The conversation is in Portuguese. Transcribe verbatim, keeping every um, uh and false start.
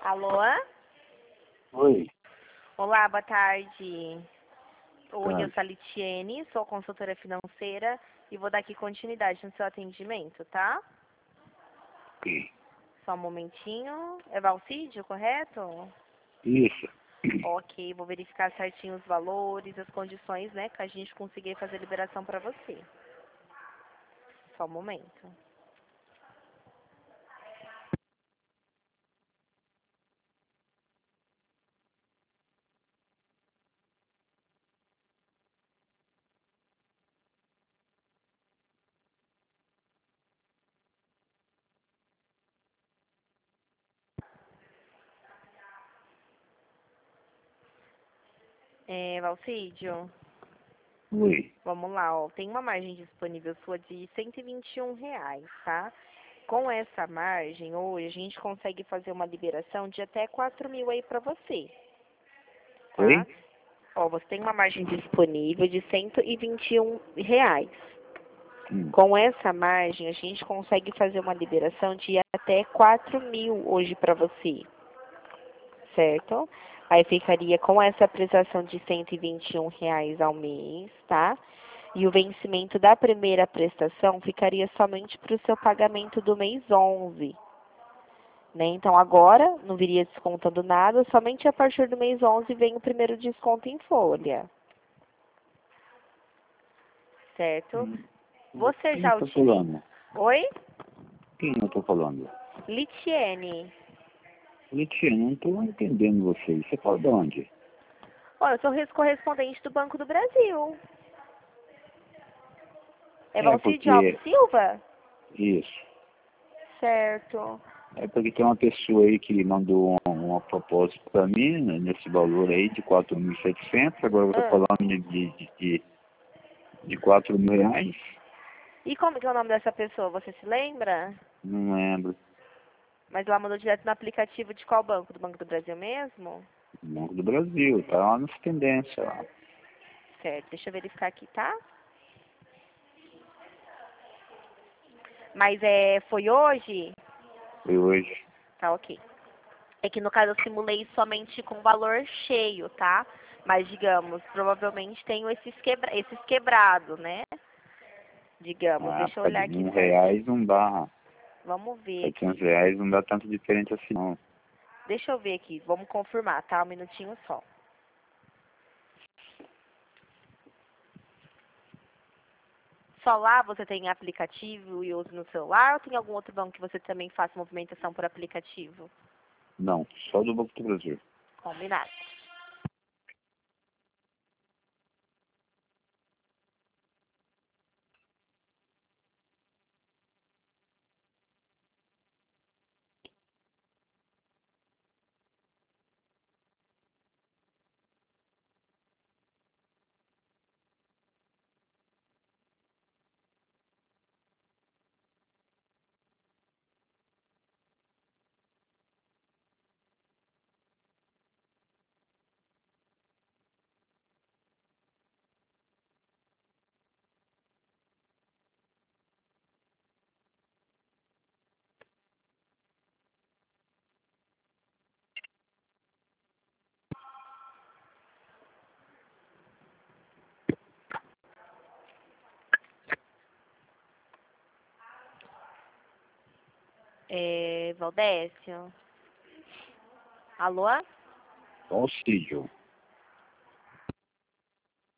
Alô? Oi. Olá, boa tarde. Oi, eu Tá. sou a Litiene, sou consultora financeira e vou dar aqui continuidade no seu atendimento, tá? Ok. Só um momentinho. É Valcídio, correto? Isso. Ok, vou verificar certinho os valores, as condições, né, que a gente conseguir fazer a liberação para você. Só um momento. É, Valcídio, Oi. vamos lá, ó. Tem uma margem disponível sua de cento e vinte e um reais, tá? Com essa margem, hoje, a gente consegue fazer uma liberação de até quatro mil aí pra você, tá? Oi? Ó, você tem uma margem disponível de cento e vinte e um reais. Hum. Com essa margem, a gente consegue fazer uma liberação de até quatro mil hoje pra você, certo? Aí ficaria com essa prestação de cento e vinte e um reais ao mês, tá? E o vencimento da primeira prestação ficaria somente para o seu pagamento do mês onze. Né? Então, agora não viria descontando nada, somente a partir do mês onze vem o primeiro desconto em folha. Certo? Hum. Você Quem eu já tô utiliza... falando? Oi? Quem eu tô falando? Litiene. Letícia, não tô entendendo você. Você fala de onde? Olha, eu sou res- correspondente do Banco do Brasil. É É Valcídio Alves porque... Silva? Isso. Certo. É porque tem uma pessoa aí que mandou uma, uma proposta pra mim, né, nesse valor aí de quatro mil e setecentos. Agora eu tô Ah. falando de, de, de, de quatro mil reais. E como que é o nome dessa pessoa? Você se lembra? Não lembro. Mas ela mandou direto no aplicativo de qual banco? Do Banco do Brasil mesmo? Banco do Brasil. Tá lá nas tendências lá. Certo. Deixa eu verificar aqui, tá? Mas é, foi hoje? Foi hoje. Tá, ok. É que no caso eu simulei somente com valor cheio, tá? Mas digamos, provavelmente tenho esses, quebra esses quebrados, né? Digamos, Ah, deixa eu por olhar causa de aqui um certinho. reais não dá. Vamos ver setecentos aqui. reais não dá tanto diferente assim, não. Deixa eu ver aqui, vamos confirmar, tá? Um minutinho só. Só lá você tem aplicativo e usa no celular ou tem algum outro banco que você também faça movimentação por aplicativo? Não, só do Banco do Brasil. Combinado. É, Valdécio? Alô? Auxílio.